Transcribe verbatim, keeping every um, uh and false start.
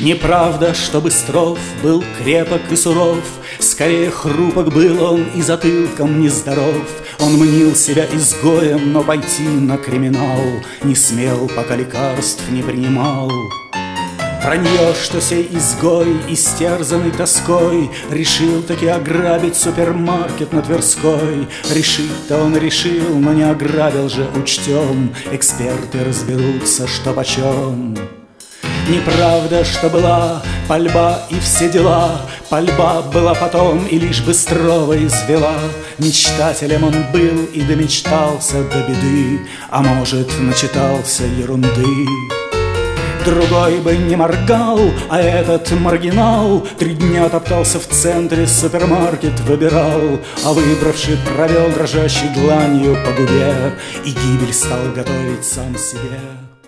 Неправда, что Быстров был крепок и суров, скорее хрупок был он и затылком нездоров. Он мнил себя изгоем, но пойти на криминал не смел, пока лекарств не принимал. Вранье, что сей изгой, истерзанный тоской, решил таки ограбить супермаркет на Тверской. Решить-то он решил, но не ограбил же, учтем, эксперты разберутся, что почем. Неправда, что была пальба и все дела, пальба была потом и лишь Быстрова извела. Мечтателем он был и домечтался до беды, а может, начитался ерунды. Другой бы не моргал, а этот маргинал три дня топтался в центре, супермаркет выбирал, а выбравший провел дрожащей дланью по губе и гибель стал готовить сам себе.